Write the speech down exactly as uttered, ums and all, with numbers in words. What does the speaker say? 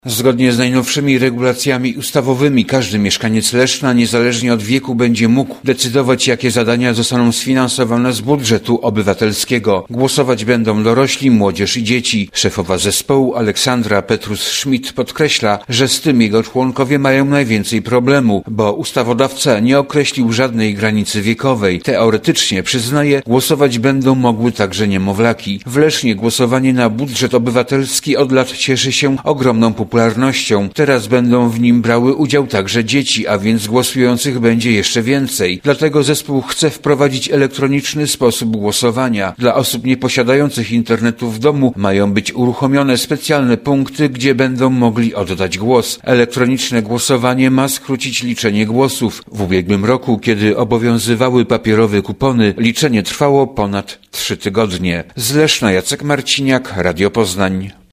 Zgodnie z najnowszymi regulacjami ustawowymi każdy mieszkaniec Leszna, niezależnie od wieku, będzie mógł decydować, jakie zadania zostaną sfinansowane z budżetu obywatelskiego. Głosować będą dorośli, młodzież i dzieci. Szefowa zespołu Aleksandra Petrus-Schmidt podkreśla, że z tym jego członkowie mają najwięcej problemu, bo ustawodawca nie określił żadnej granicy wiekowej. Teoretycznie, przyznaje, głosować będą mogły także niemowlaki. W Lesznie głosowanie na budżet obywatelski od lat cieszy się ogromną popularnością. popularnością. Teraz będą w nim brały udział także dzieci, a więc głosujących będzie jeszcze więcej. Dlatego zespół chce wprowadzić elektroniczny sposób głosowania. Dla osób nieposiadających internetu w domu mają być uruchomione specjalne punkty, gdzie będą mogli oddać głos. Elektroniczne głosowanie ma skrócić liczenie głosów. W ubiegłym roku, kiedy obowiązywały papierowe kupony, liczenie trwało ponad trzy tygodnie. Z Leszna Jacek Marciniak, Radio Poznań.